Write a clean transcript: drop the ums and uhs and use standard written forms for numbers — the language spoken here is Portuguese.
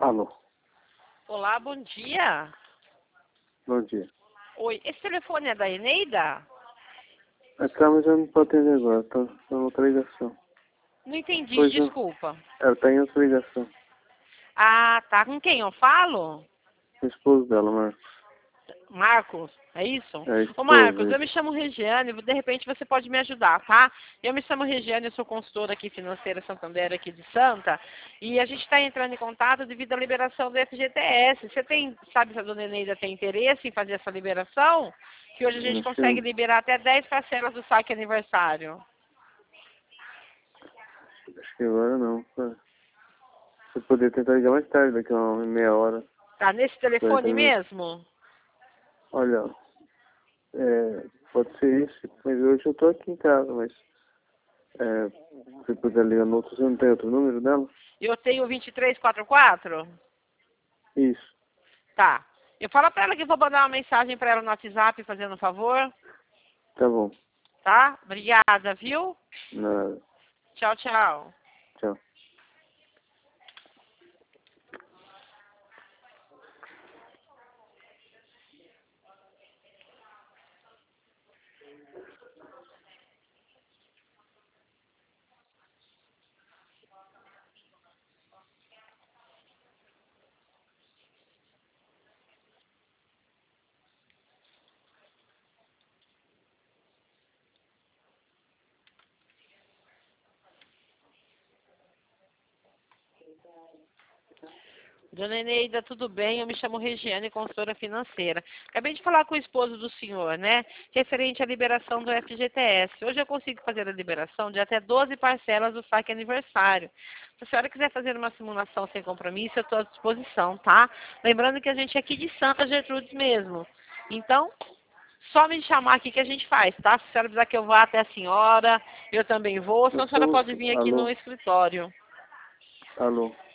Alô, Olá, bom dia. bom dia. Oi, esse telefone é da Eneida? A Carmen já não pode atender agora, tá em outra ligação. Não entendi, Pois não, desculpa. ela tá em outra ligação. Ah, tá. Com quem eu falo? O esposo dela, Marcos. Marcos, é isso? É Ô esposo, Marcos, eu me isso. chamo Regiane, de repente você pode me ajudar, tá? Eu me chamo Regiane, eu sou consultora aqui financeira Santander aqui de Santa, e a gente está entrando em contato devido à liberação do FGTS. Você sabe se a dona Eneida tem interesse em fazer essa liberação? Que hoje a gente Acho consegue liberar até 10 parcelas do saque aniversário. que agora não. Tá. Você poderia tentar ligar mais tarde, daqui a uma meia hora. Tá nesse 40 telefone minutos. mesmo? Olha, pode ser esse, mas hoje eu tô aqui em casa, mas se você puder ligar no outro, você não tem outro número dela? Eu tenho 2344? Isso, Tá. Eu falo pra ela que vou mandar uma mensagem pra ela no WhatsApp fazendo um favor, tá bom. tá? Obrigada, viu? Nada. Tchau, tchau. Tchau. Dona Eneida, tudo bem? Eu me chamo Regiane, consultora financeira. Acabei de falar com o esposo do senhor, né? Referente à liberação do FGTS. Hoje eu consigo fazer a liberação de até 12 parcelas do saque aniversário. Se a senhora quiser fazer uma simulação sem compromisso, eu estou à disposição, tá? Lembrando que a gente é aqui de Santa Gertrudes mesmo. Então, só me chamar aqui que a gente faz, tá? Se a senhora precisar que eu vá até a senhora, eu também vou. Senão Nós a senhora estamos... pode vir aqui no Alô, escritório. alô.